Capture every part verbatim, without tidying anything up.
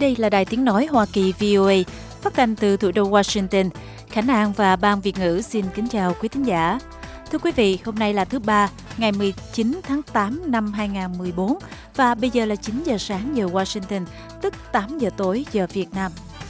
Đây là Đài Tiếng Nói Hoa Kỳ vê o a, phát thanh từ thủ đô Washington. Khánh An và Ban Việt ngữ xin kính chào quý thính giả. Thưa quý vị, hôm nay là thứ Ba, ngày mười chín tháng tám năm hai nghìn không trăm mười bốn và bây giờ là chín giờ sáng giờ Washington, tức tám giờ tối giờ Việt Nam.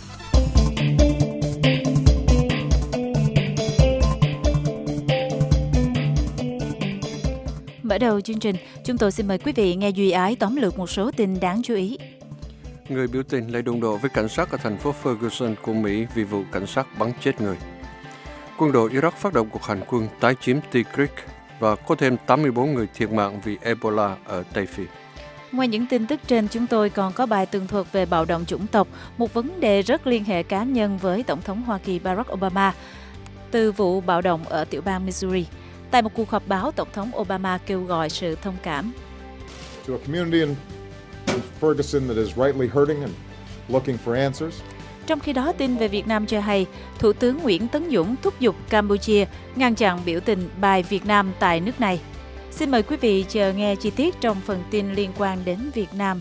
Mở đầu chương trình, chúng tôi xin mời quý vị nghe Duy Ái tóm lược một số tin đáng chú ý. Người biểu tình lại đụng độ với cảnh sát ở thành phố Ferguson của Mỹ vì vụ cảnh sát bắn chết người. Quân đội Iraq phát động cuộc hành quân tái chiếm Tikrit và có thêm tám mươi bốn người thiệt mạng vì Ebola ở Tây Phi. Ngoài những tin tức trên, chúng tôi còn có bài tường thuật về bạo động chủng tộc, một vấn đề rất liên hệ cá nhân với Tổng thống Hoa Kỳ Barack Obama từ vụ bạo động ở tiểu bang Missouri. Tại một cuộc họp báo, Tổng thống Obama kêu gọi sự thông cảm. To a community in Ferguson that is rightly hurting and looking for answers. Trong khi đó, tin về Việt Nam cho hay, Thủ tướng Nguyễn Tấn Dũng thúc giục Campuchia ngăn chặn biểu tình bài Việt Nam tại nước này. Xin mời quý vị chờ nghe chi tiết trong phần tin liên quan đến Việt Nam.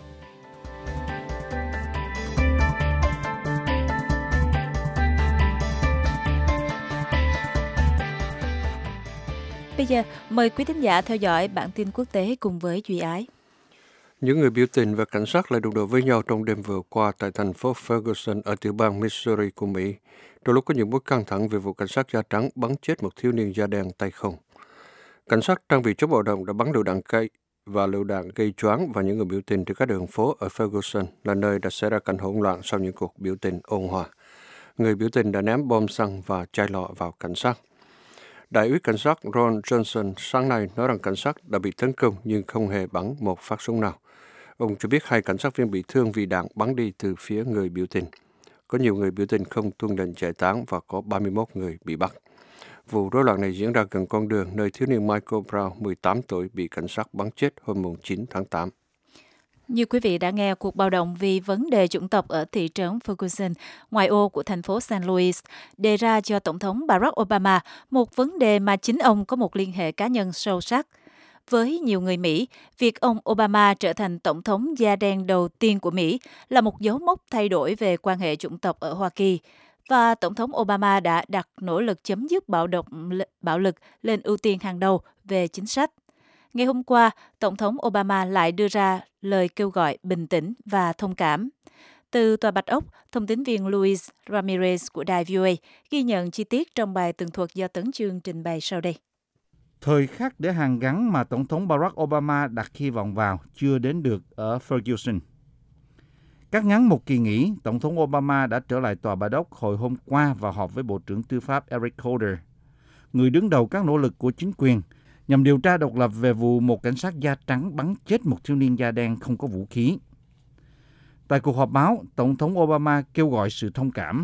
Bây giờ, mời quý thính giả theo dõi bản tin quốc tế cùng với Duy Ái. Những người biểu tình và cảnh sát lại đụng độ với nhau trong đêm vừa qua tại thành phố Ferguson ở tiểu bang Missouri của Mỹ, trong lúc có những mối căng thẳng về vụ cảnh sát da trắng bắn chết một thiếu niên da đen tay không. Cảnh sát trang bị chống bạo động đã bắn lựu đạn cây và lựu đạn gây choáng vào những người biểu tình trên các đường phố ở Ferguson, là nơi đã xảy ra cảnh hỗn loạn sau những cuộc biểu tình ôn hòa. Người biểu tình đã ném bom xăng và chai lọ vào cảnh sát. Đại úy cảnh sát Ron Johnson sáng nay nói rằng cảnh sát đã bị tấn công nhưng không hề bắn một phát súng nào. Ông cho biết hai cảnh sát viên bị thương vì đạn bắn đi từ phía người biểu tình. Có nhiều người biểu tình không tuân lệnh giải tán và có ba mươi mốt người bị bắt. Vụ rối loạn này diễn ra gần con đường nơi thiếu niên Michael Brown, mười tám tuổi, bị cảnh sát bắn chết hôm chín tháng tám. Như quý vị đã nghe, cuộc bạo động vì vấn đề chủng tộc ở thị trấn Ferguson, ngoại ô của thành phố Saint Louis, đề ra cho Tổng thống Barack Obama một vấn đề mà chính ông có một liên hệ cá nhân sâu sắc. Với nhiều người Mỹ, việc ông Obama trở thành Tổng thống da đen đầu tiên của Mỹ là một dấu mốc thay đổi về quan hệ chủng tộc ở Hoa Kỳ, và Tổng thống Obama đã đặt nỗ lực chấm dứt bạo động, bạo lực lên ưu tiên hàng đầu về chính sách. Ngày hôm qua, Tổng thống Obama lại đưa ra lời kêu gọi bình tĩnh và thông cảm. Từ Tòa Bạch Ốc, thông tín viên Luis Ramirez của đài vê o a ghi nhận chi tiết trong bài tường thuật do Tấn Chương trình bày sau đây. Thời khắc để hàn gắn mà Tổng thống Barack Obama đặt hy vọng vào chưa đến được ở Ferguson. Cắt ngắn một kỳ nghỉ, Tổng thống Obama đã trở lại Tòa Bạch Ốc hồi hôm qua và họp với Bộ trưởng Tư pháp Eric Holder, người đứng đầu các nỗ lực của chính quyền nhằm điều tra độc lập về vụ một cảnh sát da trắng bắn chết một thiếu niên da đen không có vũ khí. Tại cuộc họp báo, Tổng thống Obama kêu gọi sự thông cảm.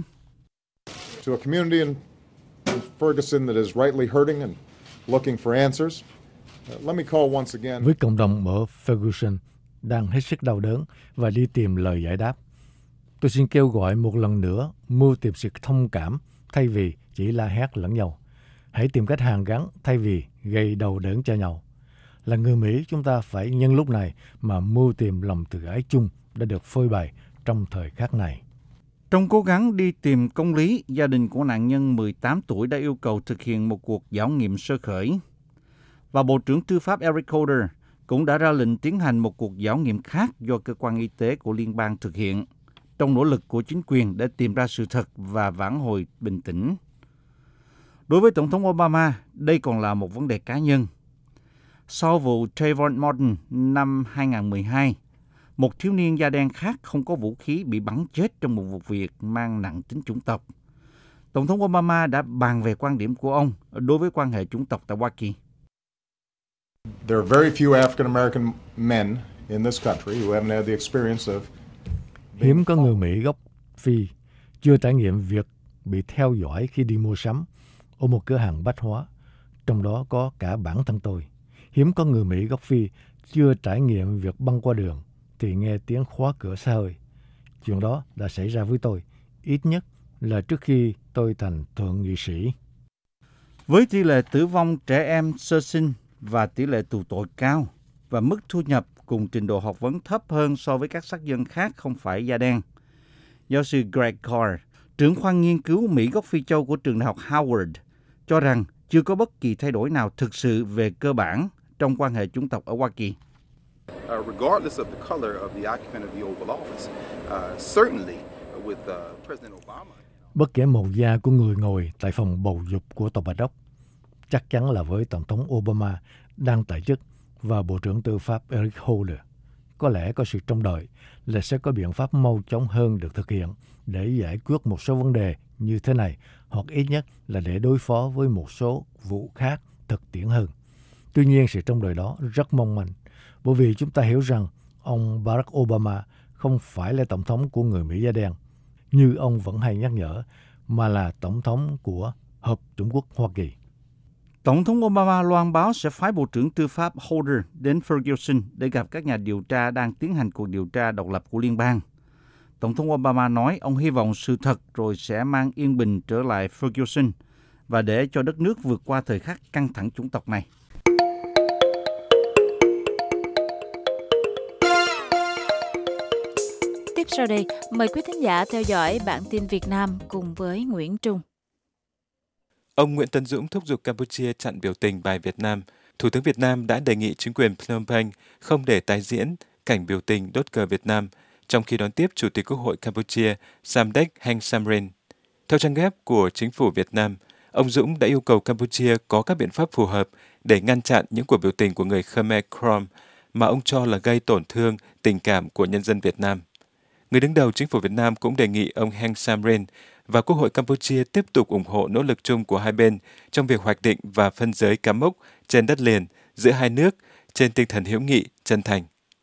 To a community in Ferguson that is rightly hurting and looking for answers. Let me call once again. Với cộng đồng ở Ferguson đang hết sức đau đớn và đi tìm lời giải đáp, tôi xin kêu gọi một lần nữa mưu tìm sự thông cảm thay vì chỉ la hét lẫn nhau. Hãy tìm cách hàn gắn thay vì gây đau đớn cho nhau. Là người Mỹ, chúng ta phải nhân lúc này mà mưu tìm lòng từ ái chung đã được phơi bày trong thời khắc này. Trong cố gắng đi tìm công lý, gia đình của nạn nhân mười tám tuổi đã yêu cầu thực hiện một cuộc khảo nghiệm sơ khởi. Và Bộ trưởng Tư pháp Eric Holder cũng đã ra lệnh tiến hành một cuộc khảo nghiệm khác do cơ quan y tế của liên bang thực hiện, trong nỗ lực của chính quyền để tìm ra sự thật và vãn hồi bình tĩnh. Đối với Tổng thống Obama, đây còn là một vấn đề cá nhân. Sau vụ Trayvon Martin năm hai nghìn không trăm mười hai, một thiếu niên da đen khác không có vũ khí bị bắn chết trong một vụ việc mang nặng tính chủng tộc. Tổng thống Obama đã bàn về quan điểm của ông đối với quan hệ chủng tộc tại Hoa Kỳ. There are very few African American men in this country who haven't had the experience of. Hiếm có người Mỹ gốc Phi chưa trải nghiệm việc bị theo dõi khi đi mua sắm ở một cửa hàng bách hóa, trong đó có cả bản thân tôi. Hiếm có người Mỹ gốc Phi chưa trải nghiệm việc băng qua đường thì nghe tiếng khóa cửa xa hơi. Chuyện đó đã xảy ra với tôi, ít nhất là trước khi tôi thành thượng nghị sĩ. Với tỷ lệ tử vong trẻ em sơ sinh và tỷ lệ tù tội cao và mức thu nhập cùng trình độ học vấn thấp hơn so với các sắc dân khác không phải da đen. Giáo sư Greg Carr, trưởng khoa nghiên cứu Mỹ gốc Phi Châu của trường đại học Howard, cho rằng chưa có bất kỳ thay đổi nào thực sự về cơ bản trong quan hệ chủng tộc ở Hoa Kỳ. Uh, regardless of the color of the occupant of the Oval Office, uh, certainly with uh, President Obama. Bất kể màu da của người ngồi tại phòng bầu dục của Tòa Bạch Ốc, chắc chắn là với Tổng thống Obama đang tại chức và Bộ trưởng Tư pháp Eric Holder, có lẽ có sự trông đợi là sẽ có biện pháp mau chóng hơn được thực hiện để giải quyết một số vấn đề như thế này, hoặc ít nhất là để đối phó với một số vụ khác thực tiễn hơn. Tuy nhiên, sự trông đợi đó rất mong manh, bởi vì chúng ta hiểu rằng ông Barack Obama không phải là tổng thống của người Mỹ da đen, như ông vẫn hay nhắc nhở, mà là tổng thống của Hợp Chủng quốc Hoa Kỳ. Tổng thống Obama loan báo sẽ phái Bộ trưởng Tư pháp Holder đến Ferguson để gặp các nhà điều tra đang tiến hành cuộc điều tra độc lập của liên bang. Tổng thống Obama nói ông hy vọng sự thật rồi sẽ mang yên bình trở lại Ferguson và để cho đất nước vượt qua thời khắc căng thẳng chủng tộc này. Tiếp sau đây, mời quý thính giả theo dõi bản tin Việt Nam cùng với Nguyễn Trung. Ông Nguyễn Tấn Dũng thúc giục Campuchia chặn biểu tình bài Việt Nam. Thủ tướng Việt Nam đã đề nghị chính quyền Phnom Penh không để tái diễn cảnh biểu tình đốt cờ Việt Nam, trong khi đón tiếp Chủ tịch Quốc hội Campuchia Samdech Heng Samrin. Theo trang web của chính phủ Việt Nam, ông Dũng đã yêu cầu Campuchia có các biện pháp phù hợp để ngăn chặn những cuộc biểu tình của người Khmer Krom mà ông cho là gây tổn thương tình cảm của nhân dân Việt Nam. Người đứng đầu chính phủ Việt Nam cũng đề nghị ông Heng Samrin và Quốc hội Campuchia tiếp tục ủng hộ nỗ lực chung của hai bên trong việc hoạch định và phân giới cắm mốc trên đất liền giữa hai nước trên tinh thần hữu nghị, chân thành.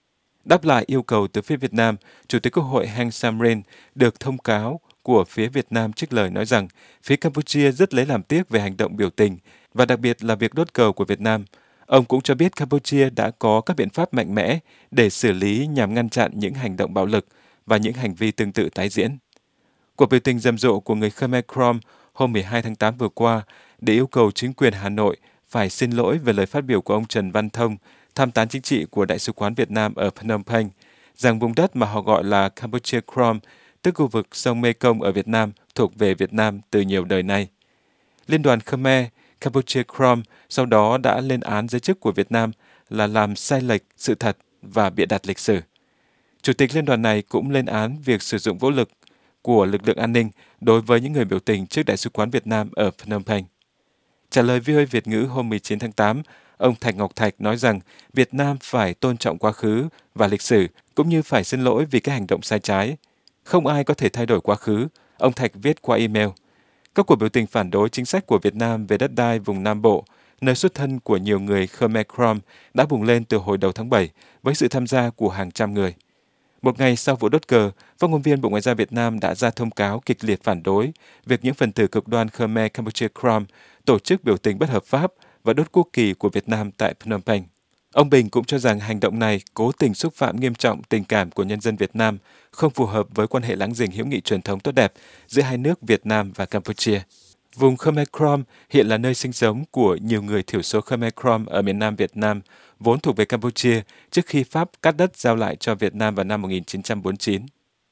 Đáp lại yêu cầu từ phía Việt Nam, Chủ tịch Quốc hội Heng Samrin được thông cáo của phía Việt Nam trích lời nói rằng phía Campuchia rất lấy làm tiếc về hành động biểu tình và đặc biệt là việc đốt cờ của Việt Nam. Ông cũng cho biết Campuchia đã có các biện pháp mạnh mẽ để xử lý nhằm ngăn chặn những hành động bạo lực và những hành vi tương tự tái diễn. Cuộc biểu tình rầm rộ của người Khmer Krom hôm mười hai tháng tám vừa qua để yêu cầu chính quyền Hà Nội phải xin lỗi về lời phát biểu của ông Trần Văn Thông, tham tán chính trị của Đại sứ quán Việt Nam ở Phnom Penh, rằng vùng đất mà họ gọi là Campuchia Krom, tức khu vực sông Mekong ở Việt Nam, thuộc về Việt Nam từ nhiều đời nay. Liên đoàn Khmer Campuchia Krom sau đó đã lên án giới chức của Việt Nam là làm sai lệch sự thật và bịa đặt lịch sử. Chủ tịch liên đoàn này cũng lên án việc sử dụng vũ lực của lực lượng an ninh đối với những người biểu tình trước Đại sứ quán Việt Nam ở Phnom Penh. Trả lời vê o a Việt ngữ hôm mười chín tháng tám, ông Thạch Ngọc Thạch nói rằng Việt Nam phải tôn trọng quá khứ và lịch sử, cũng như phải xin lỗi vì các hành động sai trái. Không ai có thể thay đổi quá khứ, ông Thạch viết qua email. Các cuộc biểu tình phản đối chính sách của Việt Nam về đất đai vùng Nam Bộ, nơi xuất thân của nhiều người Khmer Krom, đã bùng lên từ hồi đầu tháng bảy với sự tham gia của hàng trăm người. Một ngày sau vụ đốt cờ, phát ngôn viên Bộ Ngoại giao Việt Nam đã ra thông cáo kịch liệt phản đối việc những phần tử cực đoan Khmer Campuchia Krom tổ chức biểu tình bất hợp pháp và đốt quốc kỳ của Việt Nam tại Phnom Penh. Ông Bình cũng cho rằng hành động này cố tình xúc phạm nghiêm trọng tình cảm của nhân dân Việt Nam, không phù hợp với quan hệ láng giềng hữu nghị truyền thống tốt đẹp giữa hai nước Việt Nam và Campuchia. Vùng Khmer Krom hiện là nơi sinh sống của nhiều người thiểu số Khmer Krom ở miền Nam Việt Nam, vốn thuộc về Campuchia trước khi Pháp cắt đất giao lại cho Việt Nam vào năm một nghìn chín trăm bốn mươi chín.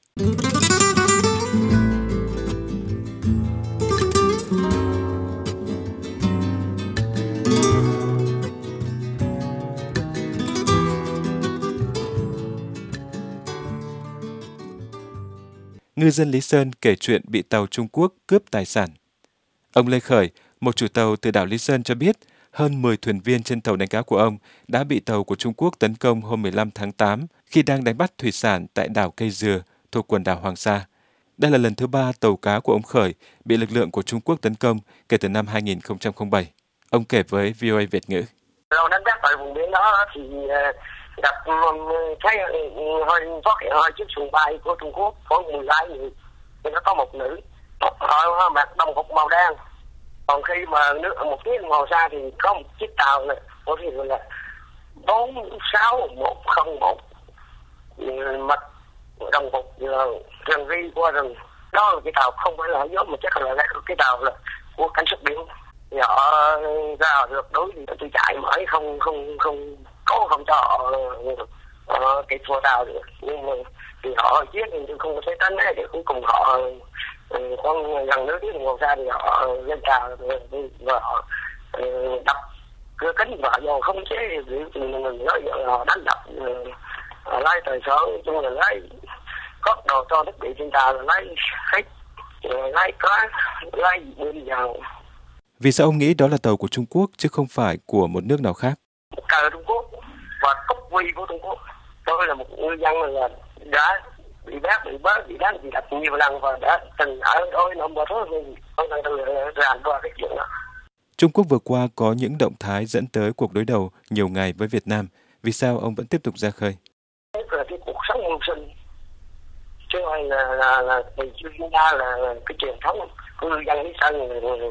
Ngư dân Lý Sơn kể chuyện bị tàu Trung Quốc cướp tài sản. Ông Lê Khởi, một chủ tàu từ đảo Lý Sơn cho biết, hơn mười thuyền viên trên tàu đánh cá của ông đã bị tàu của Trung Quốc tấn công hôm mười lăm tháng tám khi đang đánh bắt thủy sản tại đảo Cây Dừa thuộc quần đảo Hoàng Sa. Đây là lần thứ ba tàu cá của ông Khởi bị lực lượng của Trung Quốc tấn công kể từ năm hai nghìn không trăm lẻ bảy. Ông kể với vê o a Việt ngữ. Tàu đánh bắt tại vùng biển đó thì gặp thấy hơi phát hiện hơi chiếc xuồng bay của Trung Quốc có mười lái người, thì nó có một nữ, họ mặc đồng phục màu đen. Còn khi mà nước một tiếng đồng hồ xa thì có một chiếc tàu này, có thể là bốn sáu một không một mặc đồng phục rừng vi qua rừng. Đó là cái tàu không phải là hải gió mà chắc là cái tàu là của cảnh sát biển. Họ ra được đối thì tôi chạy mãi không không không có không cho họ uh, cái thua tàu được, nhưng mà thì họ giết thì tôi không có thấy tấn ấy, để cuối cùng họ uh, con gần nửa tiếng đồng hồ ra thì họ lên tàu và họ uh, đập cửa kính và vô không chế thì mình nói họ đánh đập, uh, lấy tài sản, chung là lấy cốt đồ cho thiết bị trên tàu, lấy hết, lấy cá, lấy đi vào. Vì sao ông nghĩ đó là tàu của Trung Quốc chứ không phải của một nước nào khác? Cờ Trung Quốc và cốc quy của Trung Quốc. Tôi là một ngư dân là đã bị bắt, bị bớt, bị đánh, bị đập nhiều lần và đã từng ở đôi năm bờ thứ thì tôi đang từ làm qua cái chuyện đó. Trung Quốc vừa qua có những động thái dẫn tới cuộc đối đầu nhiều ngày với Việt Nam. Vì sao ông vẫn tiếp tục ra khơi? Cái là cái cuộc sống mưu sinh, chứ không là là là từ chuyên gia là, là cái truyền thống của ngư dân lý sơn,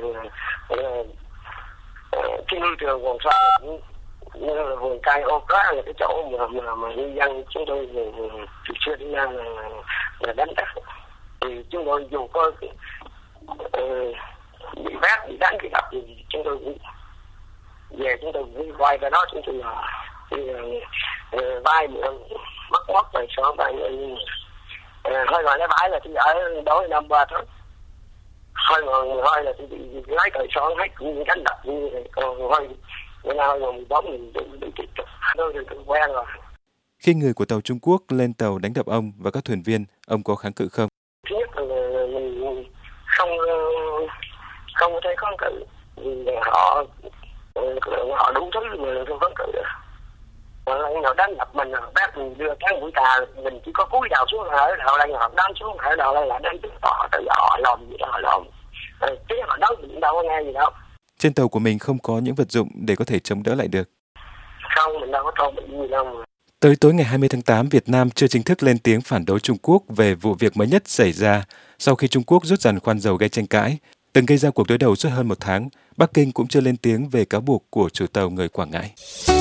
cái ngư trường Hoàng Sa như là vườn cây ô cá là cái chỗ mà mà mà ngư dân chúng tôi từ xưa đến nay là, là đánh bắt. Thì chúng tôi dù có uh, bị bắt, bị đánh, bị đập thì chúng tôi cũng về, chúng tôi cũng quay ra đó, chúng tôi là uh, vai mất mất rồi số vai hơi gọi lấy bãi là tôi ở đối năm ba tháng, hơi ngồi hơi là tôi bị lái cởi son hết cũng đánh đập như vậy, còn hơi bữa nào ngồi bóng mình bị bị kịch trục, tôi thì tôi quen rồi. Khi người của tàu Trung Quốc lên tàu đánh đập ông và các thuyền viên, ông có kháng cự không? Thứ nhất là mình không không thấy kháng cự, vì họ họ đủ thứ mà không kháng cự được. Họ đánh đập mình, họ bắt mình đưa cái mũi tà, mình chỉ có cúi đầu xuống ở đầu đây, họ đánh xuống ở đầu đây là đánh tiếp họ, tự họ làm gì đó họ làm, chứ họ đánh mình đâu có nghe gì đâu. Trên tàu của mình không có những vật dụng để có thể chống đỡ lại được. Không, mình đâu có trang bị gì đâu mà. Tới tối ngày hai mươi tháng tám, Việt Nam chưa chính thức lên tiếng phản đối Trung Quốc về vụ việc mới nhất xảy ra sau khi Trung Quốc rút giàn khoan dầu gây tranh cãi, từng gây ra cuộc đối đầu suốt hơn một tháng. Bắc Kinh cũng chưa lên tiếng về cáo buộc của chủ tàu người Quảng Ngãi.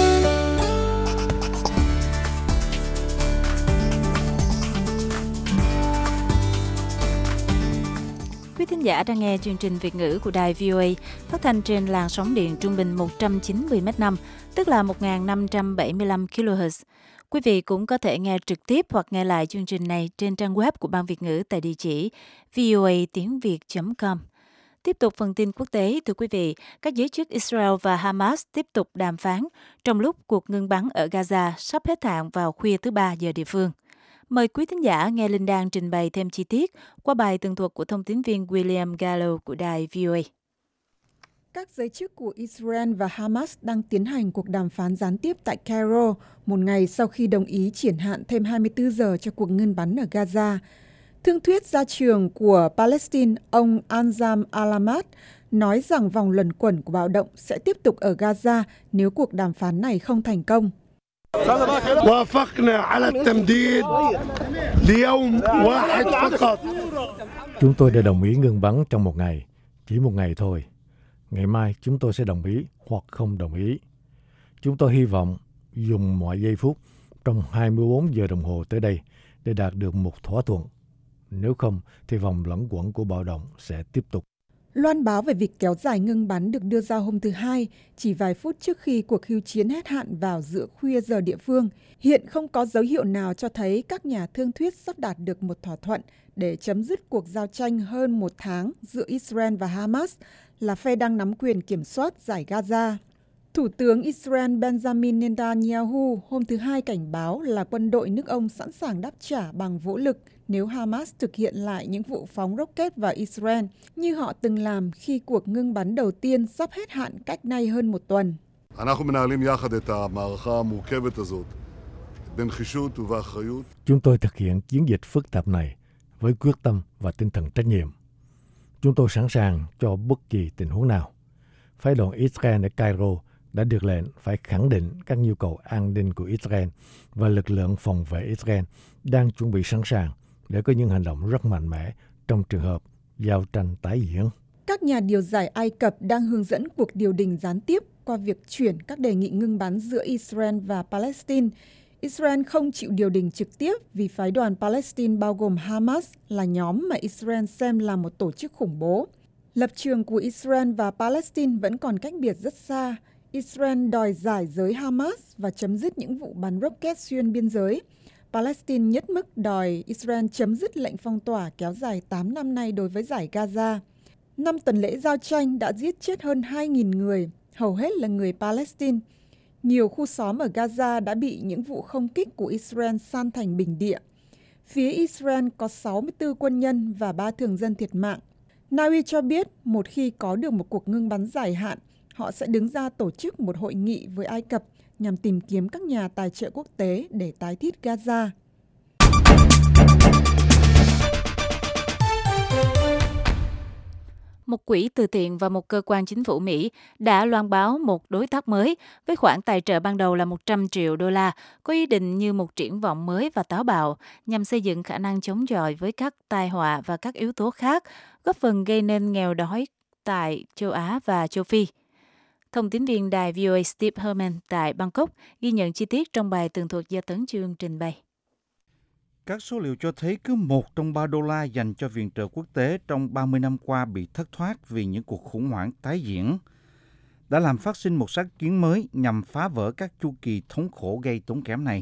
Quý thính giả đang nghe chương trình Việt ngữ của đài vê o a phát thanh trên làn sóng điện trung bình một trăm chín mươi mét năm, tức là một nghìn năm trăm bảy mươi lăm ki lô héc. Quý vị cũng có thể nghe trực tiếp hoặc nghe lại chương trình này trên trang web của Ban Việt ngữ tại địa chỉ voa tiếng việt chấm com. Tiếp tục phần tin quốc tế, thưa quý vị, các giới chức Israel và Hamas tiếp tục đàm phán trong lúc cuộc ngưng bắn ở Gaza sắp hết hạn vào khuya thứ ba giờ địa phương. Mời quý thính giả nghe Linh Đan trình bày thêm chi tiết qua bài tường thuật của thông tín viên William Gallo của đài vê o a. Các giới chức của Israel và Hamas đang tiến hành cuộc đàm phán gián tiếp tại Cairo, một ngày sau khi đồng ý triển hạn thêm hai mươi tư giờ cho cuộc ngưng bắn ở Gaza. Thương thuyết gia trưởng của Palestine, ông Anzam Alamat, nói rằng vòng luẩn quẩn của bạo động sẽ tiếp tục ở Gaza nếu cuộc đàm phán này không thành công. Chúng tôi đã đồng ý ngừng bắn trong một ngày, chỉ một ngày thôi. Ngày mai chúng tôi sẽ đồng ý hoặc không đồng ý. Chúng tôi hy vọng dùng mọi giây phút trong hai mươi bốn giờ đồng hồ tới đây để đạt được một thỏa thuận. Nếu không thì vòng luẩn quẩn của bạo động sẽ tiếp tục. Loan báo về việc kéo dài ngưng bắn được đưa ra hôm thứ Hai, chỉ vài phút trước khi cuộc hưu chiến hết hạn vào giữa khuya giờ địa phương. Hiện không có dấu hiệu nào cho thấy các nhà thương thuyết sắp đạt được một thỏa thuận để chấm dứt cuộc giao tranh hơn một tháng giữa Israel và Hamas, là phe đang nắm quyền kiểm soát giải Gaza. Thủ tướng Israel Benjamin Netanyahu hôm thứ Hai cảnh báo là quân đội nước ông sẵn sàng đáp trả bằng vũ lực nếu Hamas thực hiện lại những vụ phóng rocket vào Israel như họ từng làm khi cuộc ngưng bắn đầu tiên sắp hết hạn cách nay hơn một tuần. Chúng tôi thực hiện chiến dịch phức tạp này với quyết tâm và tinh thần trách nhiệm. Chúng tôi sẵn sàng cho bất kỳ tình huống nào. Phái đoàn Israel ở Cairo đã được lệnh phải khẳng định các nhu cầu an ninh của Israel và lực lượng phòng vệ Israel đang chuẩn bị sẵn sàng để có những hành động rất mạnh mẽ trong trường hợp giao tranh tái diễn. Các nhà điều giải Ai Cập đang hướng dẫn cuộc điều đình gián tiếp qua việc chuyển các đề nghị ngưng bắn giữa Israel và Palestine. Israel không chịu điều đình trực tiếp vì phái đoàn Palestine bao gồm Hamas là nhóm mà Israel xem là một tổ chức khủng bố. Lập trường của Israel và Palestine vẫn còn cách biệt rất xa. Israel đòi giải giới Hamas và chấm dứt những vụ bắn rocket xuyên biên giới. Palestine nhất mức đòi Israel chấm dứt lệnh phong tỏa kéo dài tám năm nay đối với dải Gaza. Năm tuần lễ giao tranh đã giết chết hơn hai nghìn người, hầu hết là người Palestine. Nhiều khu xóm ở Gaza đã bị những vụ không kích của Israel san thành bình địa. Phía Israel có sáu mươi tư quân nhân và ba thường dân thiệt mạng. Na Uy cho biết một khi có được một cuộc ngưng bắn dài hạn, họ sẽ đứng ra tổ chức một hội nghị với Ai Cập nhằm tìm kiếm các nhà tài trợ quốc tế để tái thiết Gaza. Một quỹ từ thiện và một cơ quan chính phủ Mỹ đã loan báo một đối tác mới với khoản tài trợ ban đầu là một trăm triệu đô la, có ý định như một triển vọng mới và táo bạo nhằm xây dựng khả năng chống chọi với các tai họa và các yếu tố khác, góp phần gây nên nghèo đói tại châu Á và châu Phi. Thông tín viên đài vê o a Steve Herman tại Bangkok ghi nhận chi tiết trong bài tường thuật do Tấn Chương trình bày. Các số liệu cho thấy cứ một trong ba đô la dành cho viện trợ quốc tế trong ba mươi năm qua bị thất thoát vì những cuộc khủng hoảng tái diễn, đã làm phát sinh một sáng kiến mới nhằm phá vỡ các chu kỳ thống khổ gây tốn kém này.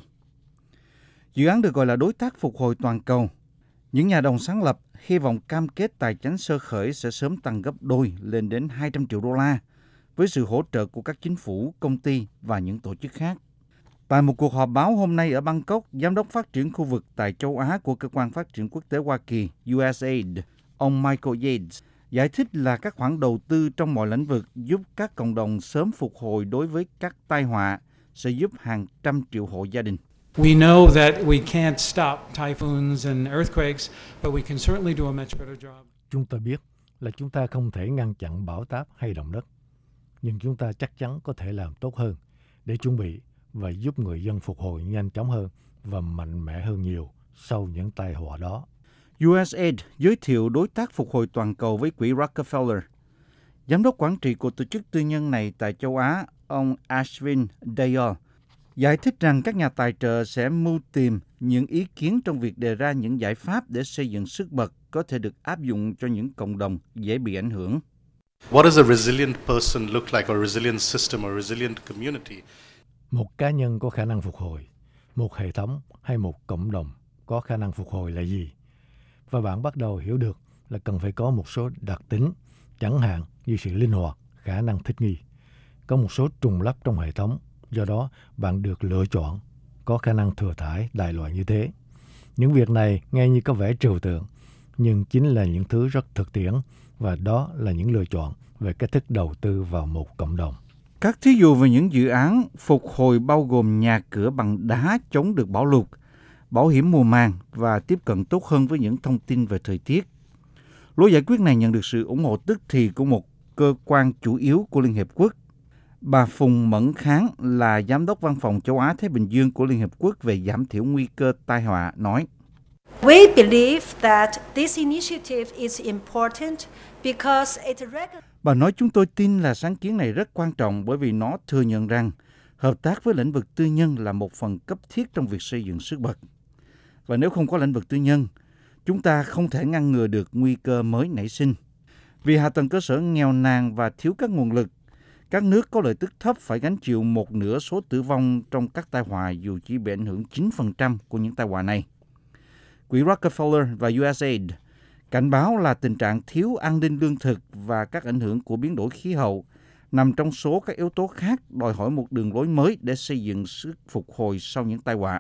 Dự án được gọi là đối tác phục hồi toàn cầu. Những nhà đồng sáng lập hy vọng cam kết tài chính sơ khởi sẽ sớm tăng gấp đôi lên đến hai trăm triệu đô la, với sự hỗ trợ của các chính phủ, công ty và những tổ chức khác. Tại một cuộc họp báo hôm nay ở Bangkok, Giám đốc phát triển khu vực tại châu Á của Cơ quan Phát triển Quốc tế Hoa Kỳ U S A I D, ông Michael Yates, giải thích là các khoản đầu tư trong mọi lĩnh vực giúp các cộng đồng sớm phục hồi đối với các tai họa sẽ giúp hàng trăm triệu hộ gia đình. We know that we can't stop typhoons and earthquakes, but we can certainly do a much better job. Chúng ta biết là chúng ta không thể ngăn chặn bão táp hay động đất, nhưng chúng ta chắc chắn có thể làm tốt hơn để chuẩn bị và giúp người dân phục hồi nhanh chóng hơn và mạnh mẽ hơn nhiều sau những tai họa đó. U S A I D giới thiệu đối tác phục hồi toàn cầu với quỹ Rockefeller. Giám đốc quản trị của tổ chức tư nhân này tại châu Á, ông Ashwin Dayal, giải thích rằng các nhà tài trợ sẽ mưu tìm những ý kiến trong việc đề ra những giải pháp để xây dựng sức bật có thể được áp dụng cho những cộng đồng dễ bị ảnh hưởng. What does a resilient person look like, or a resilient system, or a resilient community? Một cá nhân có khả năng phục hồi, một hệ thống hay một cộng đồng có khả năng phục hồi là gì? Và bạn bắt đầu hiểu được là cần phải có một số đặc tính, chẳng hạn như sự linh hoạt, khả năng thích nghi. Có một số trùng lắp trong hệ thống, do đó bạn được lựa chọn, có khả năng thừa thải đại loại như thế. Những việc này nghe như có vẻ trừu tượng, nhưng chính là những thứ rất thực tiễn, và đó là những lựa chọn về cách thức đầu tư vào một cộng đồng. Các thí dụ về những dự án phục hồi bao gồm nhà cửa bằng đá chống được bão lụt, bảo hiểm mùa màng và tiếp cận tốt hơn với những thông tin về thời tiết. Lối giải quyết này nhận được sự ủng hộ tức thì của một cơ quan chủ yếu của Liên Hiệp Quốc. Bà Phùng Mẫn Kháng là Giám đốc Văn phòng châu Á-Thái Bình Dương của Liên Hiệp Quốc về giảm thiểu nguy cơ tai họa nói: We believe that this initiative is important because it recognizes. Bà nói chúng tôi tin là sáng kiến này rất quan trọng bởi vì nó thừa nhận rằng hợp tác với lĩnh vực tư nhân là một phần cấp thiết trong việc xây dựng sức bật. Và nếu không có lĩnh vực tư nhân, chúng ta không thể ngăn ngừa được nguy cơ mới nảy sinh. Vì hạ tầng cơ sở nghèo nàn và thiếu các nguồn lực, các nước có lợi tức thấp phải gánh chịu một nửa số tử vong trong các tai họa dù chỉ bị ảnh hưởng chín phần trăm của những tai họa này. Quỹ Rockefeller và U S A I D cảnh báo là tình trạng thiếu an ninh lương thực và các ảnh hưởng của biến đổi khí hậu nằm trong số các yếu tố khác đòi hỏi một đường lối mới để xây dựng sức phục hồi sau những tai họa.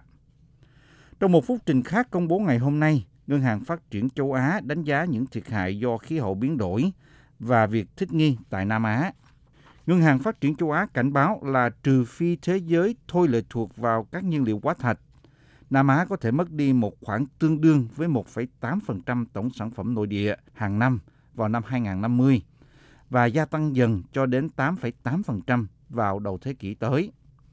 Trong một phúc trình khác công bố ngày hôm nay, Ngân hàng Phát triển châu Á đánh giá những thiệt hại do khí hậu biến đổi và việc thích nghi tại Nam Á. Ngân hàng Phát triển châu Á cảnh báo là trừ phi thế giới thôi lệ thuộc vào các nhiên liệu hóa thạch, Nam Á có thể mất đi một khoản tương đương với một phẩy tám phần trăm tổng sản phẩm nội địa hàng năm vào năm hai không năm mươi và gia tăng dần cho đến tám phẩy tám phần trăm vào đầu thế kỷ tới.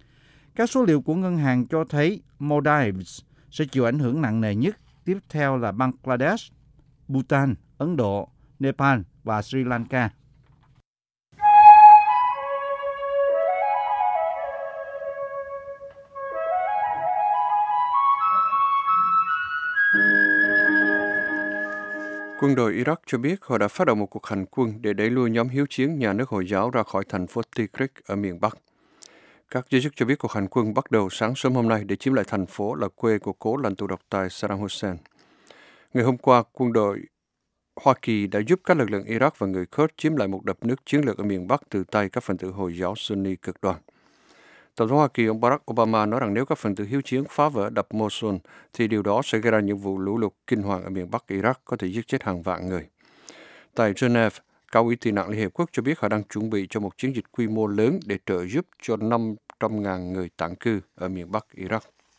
Các số liệu của ngân hàng cho thấy Maldives sẽ chịu ảnh hưởng nặng nề nhất, tiếp theo là Bangladesh, Bhutan, Ấn Độ, Nepal và Sri Lanka. Quân đội Iraq cho biết họ đã phát động một cuộc hành quân để đẩy lui nhóm hiếu chiến nhà nước Hồi giáo ra khỏi thành phố Tikrit ở miền Bắc. Các giới chức cho biết cuộc hành quân bắt đầu sáng sớm hôm nay để chiếm lại thành phố là quê của cố lãnh tụ độc tài Saddam Hussein. Ngày hôm qua, quân đội Hoa Kỳ đã giúp các lực lượng Iraq và người Kurd chiếm lại một đập nước chiến lược ở miền Bắc từ tay các phần tử Hồi giáo Sunni cực đoan. Tổng thống Hoa Kỳ ông Barack Obama nói rằng nếu các phần tử hiếu chiến phá vỡ đập Mosul thì điều đó sẽ gây ra những vụ lũ lụt kinh hoàng ở miền Bắc Iraq có thể giết chết hàng vạn người. Tại Geneva, Cao ủy tị nạn Liên Hiệp Quốc cho biết họ đang chuẩn bị cho một chiến dịch quy mô lớn để trợ giúp cho năm trăm nghìn người tản cư ở miền Bắc Iraq.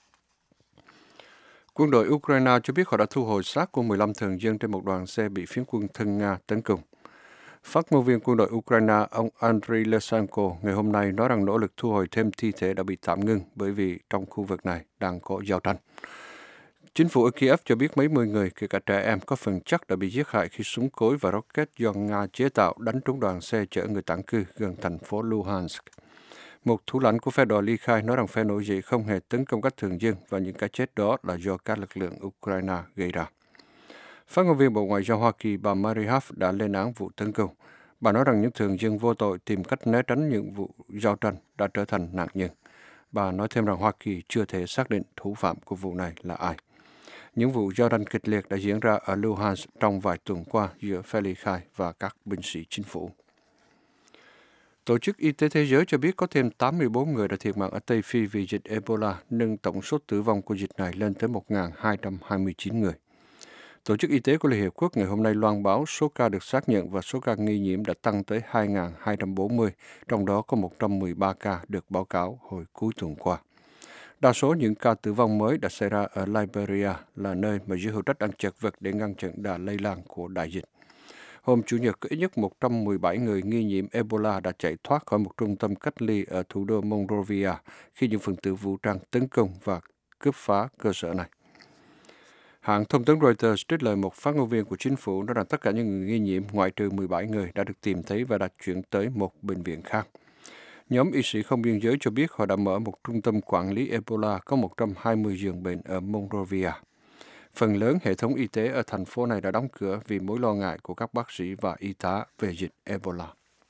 Quân đội Ukraine cho biết họ đã thu hồi xác của mười lăm thường dân trên một đoàn xe bị phiến quân thân Nga tấn công. Phát ngôn viên quân đội Ukraine ông Andriy Lesanko ngày hôm nay nói rằng nỗ lực thu hồi thêm thi thể đã bị tạm ngưng bởi vì trong khu vực này đang có giao tranh. Chính phủ ở Kiev cho biết mấy mươi người, kể cả trẻ em, có phần chắc đã bị giết hại khi súng cối và rocket do Nga chế tạo đánh trúng đoàn xe chở người tản cư gần thành phố Luhansk. Một thủ lãnh của phe đòi ly khai nói rằng phe nổi dậy không hề tấn công các thường dân và những cái chết đó là do các lực lượng Ukraine gây ra. Phát ngôn viên Bộ Ngoại giao Hoa Kỳ bà Mary Harf đã lên án vụ tấn công. Bà nói rằng những thường dân vô tội tìm cách né tránh những vụ giao tranh đã trở thành nạn nhân. Bà nói thêm rằng Hoa Kỳ chưa thể xác định thủ phạm của vụ này là ai. Những vụ giao tranh kịch liệt đã diễn ra ở Luhansk trong vài tuần qua giữa phe ly khai và các binh sĩ chính phủ. Tổ chức Y tế Thế giới cho biết có thêm tám mươi bốn người đã thiệt mạng ở Tây Phi vì dịch Ebola, nâng tổng số tử vong của dịch này lên tới một nghìn hai trăm hai mươi chín người. Tổ chức Y tế của Liên Hiệp Quốc ngày hôm nay loan báo số ca được xác nhận và số ca nghi nhiễm đã tăng tới hai nghìn hai trăm bốn mươi, trong đó có một trăm mười ba ca được báo cáo hồi cuối tuần qua. Đa số những ca tử vong mới đã xảy ra ở Liberia, là nơi mà giới hữu trách đang chật vật để ngăn chặn đà lây lan của đại dịch. Hôm Chủ nhật, có ít nhất một trăm mười bảy người nghi nhiễm Ebola đã chạy thoát khỏi một trung tâm cách ly ở thủ đô Monrovia khi những phần tử vũ trang tấn công và cướp phá cơ sở này. Hãng thông tấn Reuters trích lời một phát ngôn viên của chính phủ nói rằng tất cả những người nghi nhiễm, ngoại trừ mười bảy người, đã được tìm thấy và đã chuyển tới một bệnh viện khác. Nhóm y sĩ không biên giới cho biết họ đã mở một trung tâm quản lý Ebola có một trăm hai mươi giường bệnh ở Monrovia. Phần lớn hệ thống y tế ở thành phố này đã đóng cửa vì mối lo ngại của các bác sĩ và y tá về dịch Ebola.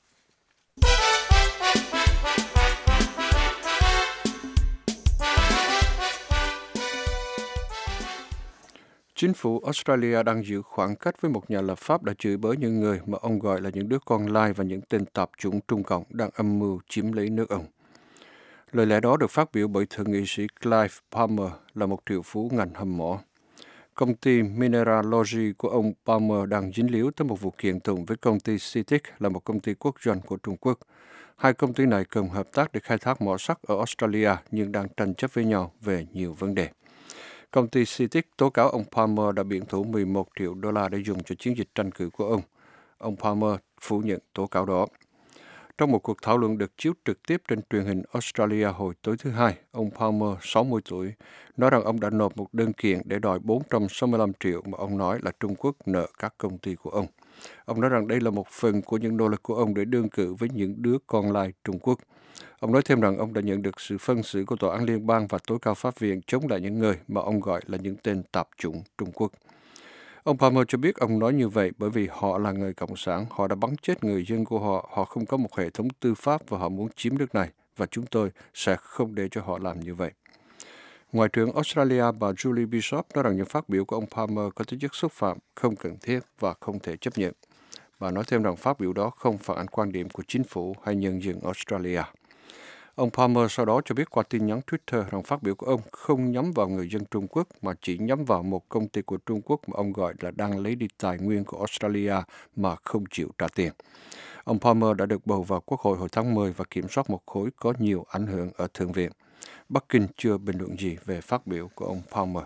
Chính phủ Australia đang giữ khoảng cách với một nhà lập pháp đã chửi bới những người mà ông gọi là những đứa con lai và những tên tạp chủng Trung Cộng đang âm mưu chiếm lấy nước ông. Lời lẽ đó được phát biểu bởi thượng nghị sĩ Clive Palmer, là một triệu phú ngành hầm mỏ. Công ty Mineralogy của ông Palmer đang dính líu tới một vụ kiện tụng với công ty CITIC, là một công ty quốc doanh của Trung Quốc. Hai công ty này cùng hợp tác để khai thác mỏ sắt ở Australia nhưng đang tranh chấp với nhau về nhiều vấn đề. Công ty CITIC tố cáo ông Palmer đã biển thủ mười một triệu đô la để dùng cho chiến dịch tranh cử của ông. Ông Palmer phủ nhận tố cáo đó. Trong một cuộc thảo luận được chiếu trực tiếp trên truyền hình Australia hồi tối thứ Hai, ông Palmer, sáu mươi tuổi, nói rằng ông đã nộp một đơn kiện để đòi bốn trăm sáu mươi lăm triệu mà ông nói là Trung Quốc nợ các công ty của ông. Ông nói rằng đây là một phần của những nỗ lực của ông để đương cử với những đứa con lai Trung Quốc. Ông nói thêm rằng ông đã nhận được sự phân xử của Tòa án Liên bang và Tối cao Pháp viện chống lại những người mà ông gọi là những tên tạp chủng Trung Quốc. Ông Palmer cho biết ông nói như vậy bởi vì họ là người Cộng sản, họ đã bắn chết người dân của họ, họ không có một hệ thống tư pháp và họ muốn chiếm nước này, và chúng tôi sẽ không để cho họ làm như vậy. Ngoại trưởng Australia bà Julie Bishop nói rằng những phát biểu của ông Palmer có tính chất xúc phạm, không cần thiết và không thể chấp nhận. Bà nói thêm rằng phát biểu đó không phản ánh quan điểm của chính phủ hay nhân dân Australia. Ông Palmer sau đó cho biết qua tin nhắn Twitter rằng phát biểu của ông không nhắm vào người dân Trung Quốc mà chỉ nhắm vào một công ty của Trung Quốc mà ông gọi là đang lấy đi tài nguyên của Australia mà không chịu trả tiền. Ông Palmer đã được bầu vào Quốc hội hồi tháng mười và kiểm soát một khối có nhiều ảnh hưởng ở Thượng viện. Bắc Kinh chưa bình luận gì về phát biểu của ông Palmer.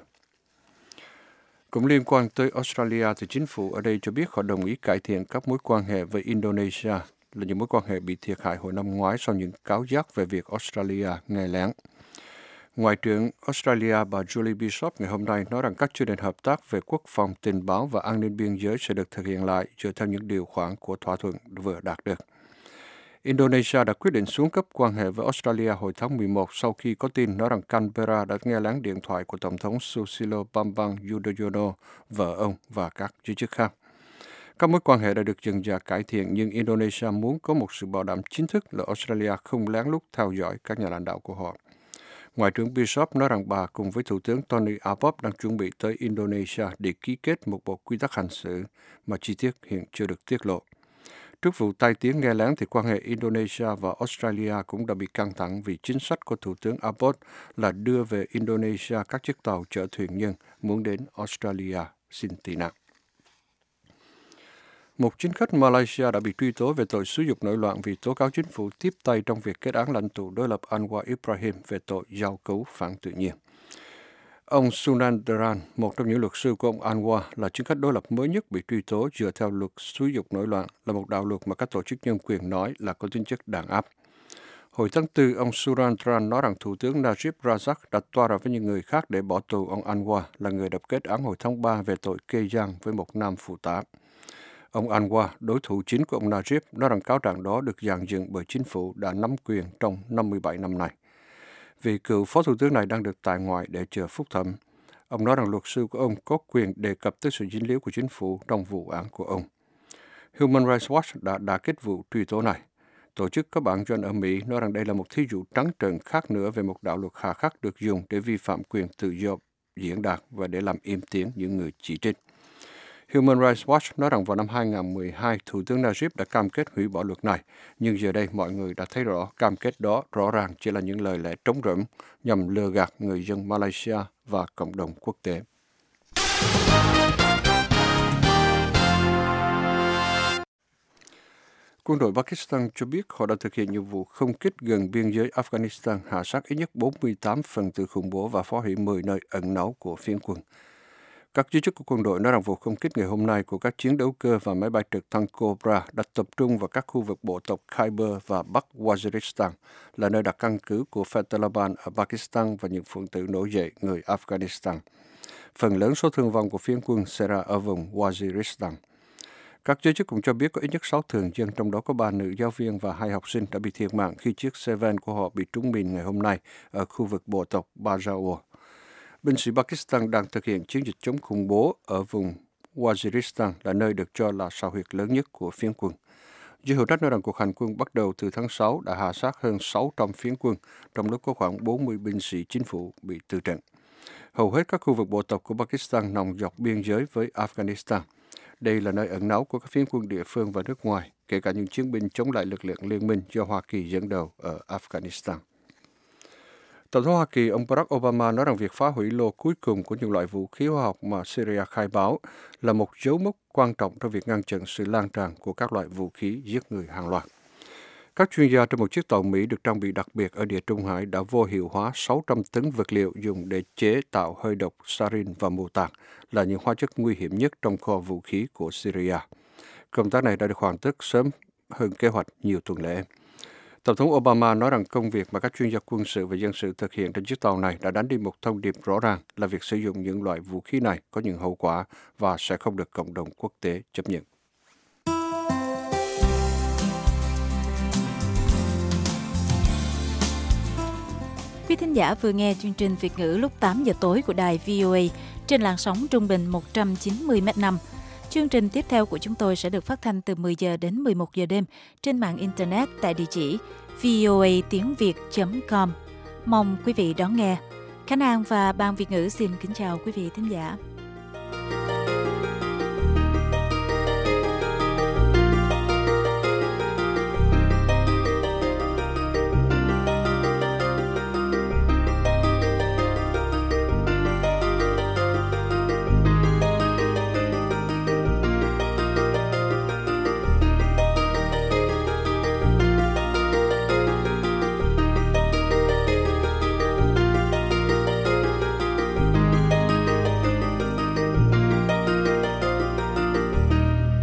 Cũng liên quan tới Australia thì chính phủ ở đây cho biết họ đồng ý cải thiện các mối quan hệ với Indonesia, là những mối quan hệ bị thiệt hại hồi năm ngoái sau những cáo giác về việc Australia nghe lén. Ngoại trưởng Australia bà Julie Bishop ngày hôm nay nói rằng các chương trình hợp tác về quốc phòng, tình báo và an ninh biên giới sẽ được thực hiện lại dựa theo những điều khoản của thỏa thuận vừa đạt được. Indonesia đã quyết định xuống cấp quan hệ với Australia hồi tháng mười một sau khi có tin nói rằng Canberra đã nghe lén điện thoại của Tổng thống Susilo Bambang Yudhoyono, vợ ông và các giới chức khác. Các mối quan hệ đã dần dà cải thiện, nhưng Indonesia muốn có một sự bảo đảm chính thức là Australia không lén lút theo dõi các nhà lãnh đạo của họ. Ngoại trưởng Bishop nói rằng bà cùng với Thủ tướng Tony Abbott đang chuẩn bị tới Indonesia để ký kết một bộ quy tắc hành xử mà chi tiết hiện chưa được tiết lộ. Trước vụ tai tiếng nghe lén thì quan hệ Indonesia và Australia cũng đã bị căng thẳng vì chính sách của Thủ tướng Abbott là đưa về Indonesia các chiếc tàu chở thuyền nhân muốn đến Australia xin tị nạn. Một chính khách Malaysia đã bị truy tố về tội xúi dục nổi loạn vì tố cáo chính phủ tiếp tay trong việc kết án lãnh tụ đối lập Anwar Ibrahim về tội giao cấu phản tự nhiên. Ông Sunandaran, một trong những luật sư của ông Anwar, là chính khách đối lập mới nhất bị truy tố dựa theo luật xúi dục nổi loạn, là một đạo luật mà các tổ chức nhân quyền nói là có tính chất đàn áp. Hồi tháng tư, ông Sunandaran nói rằng Thủ tướng Najib Razak đã toa ra với những người khác để bỏ tù ông Anwar, là người đập kết án hồi tháng ba về tội kê gian với một nam phụ tá. Ông Anwar, đối thủ chính của ông Najib, nói rằng cáo trạng đó được dàn dựng bởi chính phủ đã nắm quyền trong năm mươi bảy năm nay. Vì cựu phó thủ tướng này đang được tại ngoại để chờ phúc thẩm. Ông nói rằng luật sư của ông có quyền đề cập tới sự dính líu của chính phủ trong vụ án của ông. Human Rights Watch đã đả kích vụ truy tố này. Tổ chức có bản doanh ở Mỹ nói rằng đây là một thí dụ trắng trợn khác nữa về một đạo luật hà khắc được dùng để vi phạm quyền tự do diễn đạt và để làm im tiếng những người chỉ trích. Human Rights Watch nói rằng vào năm hai nghìn không trăm mười hai, Thủ tướng Najib đã cam kết hủy bỏ luật này, nhưng giờ đây mọi người đã thấy rõ cam kết đó rõ ràng chỉ là những lời lẽ trống rỗng nhằm lừa gạt người dân Malaysia và cộng đồng quốc tế. Quân đội Pakistan cho biết họ đã thực hiện nhiệm vụ không kích gần biên giới Afghanistan, hạ sát ít nhất bốn mươi tám phần tử khủng bố và phá hủy mười nơi ẩn náu của phiến quân. Các giới chức của quân đội nói rằng vụ không kích ngày hôm nay của các chiến đấu cơ và máy bay trực thăng Cobra đã tập trung vào các khu vực bộ tộc Khyber và Bắc Waziristan, là nơi đặt căn cứ của phe Taliban ở Pakistan và những phần tử nổi dậy người Afghanistan. Phần lớn số thương vong của phiến quân xảy ra ở vùng Waziristan. Các giới chức cũng cho biết có ít nhất sáu thường dân, trong đó có ba nữ giáo viên và hai học sinh đã bị thiệt mạng khi chiếc xe van của họ bị trúng mìn ngày hôm nay ở khu vực bộ tộc Bajaur. Binh sĩ Pakistan đang thực hiện chiến dịch chống khủng bố ở vùng Waziristan, là nơi được cho là sao huyệt lớn nhất của phiến quân. Giới hữu trách nói rằng cuộc hành quân bắt đầu từ tháng sáu đã hạ sát hơn sáu trăm phiến quân, trong lúc có khoảng bốn mươi binh sĩ chính phủ bị tử trận. Hầu hết các khu vực bộ tộc của Pakistan nằm dọc biên giới với Afghanistan. Đây là nơi ẩn náu của các phiến quân địa phương và nước ngoài, kể cả những chiến binh chống lại lực lượng liên minh do Hoa Kỳ dẫn đầu ở Afghanistan. Tổng thống Hoa Kỳ ông Barack Obama nói rằng việc phá hủy lô cuối cùng của những loại vũ khí hóa học mà Syria khai báo là một dấu mốc quan trọng trong việc ngăn chặn sự lan tràn của các loại vũ khí giết người hàng loạt. Các chuyên gia trên một chiếc tàu Mỹ được trang bị đặc biệt ở Địa Trung Hải đã vô hiệu hóa sáu trăm tấn vật liệu dùng để chế tạo hơi độc sarin và mù tạt, là những hóa chất nguy hiểm nhất trong kho vũ khí của Syria. Công tác này đã được hoàn tất sớm hơn kế hoạch nhiều tuần lễ. Tổng thống Obama nói rằng công việc mà các chuyên gia quân sự và dân sự thực hiện trên chiếc tàu này đã đánh đi một thông điệp rõ ràng là việc sử dụng những loại vũ khí này có những hậu quả và sẽ không được cộng đồng quốc tế chấp nhận. Quý thính giả vừa nghe chương trình Việt ngữ lúc tám giờ tối của đài vê o a trên làn sóng trung bình một trăm chín mươi mét năm. Chương trình tiếp theo của chúng tôi sẽ được phát thanh từ mười giờ đến mười một giờ đêm trên mạng Internet tại địa chỉ voa tiếng việt chấm com. Mong quý vị đón nghe. Khánh An và Ban Việt ngữ xin kính chào quý vị thính giả.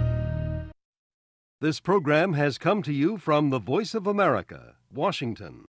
This program has come to you from the Voice of America, Washington.